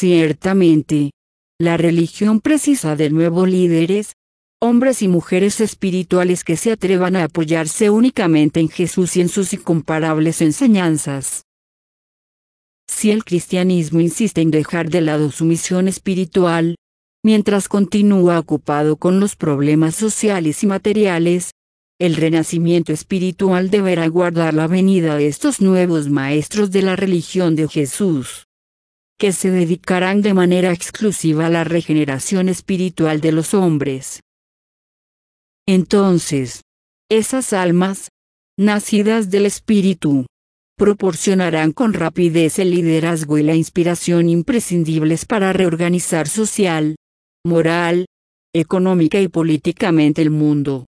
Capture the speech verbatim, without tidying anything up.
Ciertamente, la religión precisa de nuevos líderes, hombres y mujeres espirituales que se atrevan a apoyarse únicamente en Jesús y en sus incomparables enseñanzas. Si el cristianismo insiste en dejar de lado su misión espiritual, mientras continúa ocupado con los problemas sociales y materiales, el renacimiento espiritual deberá aguardar la venida de estos nuevos maestros de la religión de Jesús, que se dedicarán de manera exclusiva a la regeneración espiritual de los hombres. Entonces, esas almas, nacidas del Espíritu, proporcionarán con rapidez el liderazgo y la inspiración imprescindibles para reorganizar social, moral, económica y políticamente el mundo.